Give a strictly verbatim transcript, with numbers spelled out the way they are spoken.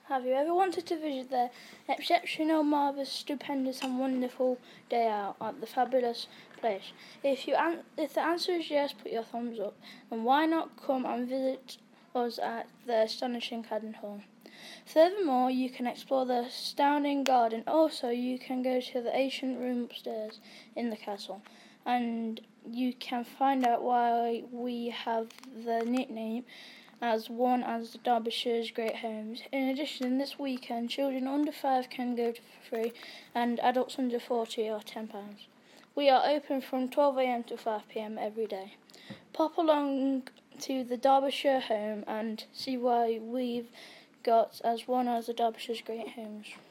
Have you ever wanted to visit the exceptional, marvellous, stupendous and wonderful day out at the fabulous place? If you an- if the answer is yes, put your thumbs up. And why not come and visit us at the astonishing Cadden Hall? Furthermore, you can explore the astounding garden. Also, you can go to the ancient room upstairs in the castle, and you can find out why we have the nickname as one as Derbyshire's great homes. In addition, this weekend, children under five can go for free, and adults under forty are ten pounds. We are open from twelve a m to five p m every day. Pop along to the Derbyshire home and see why we've got as one as the Derbyshire's great homes.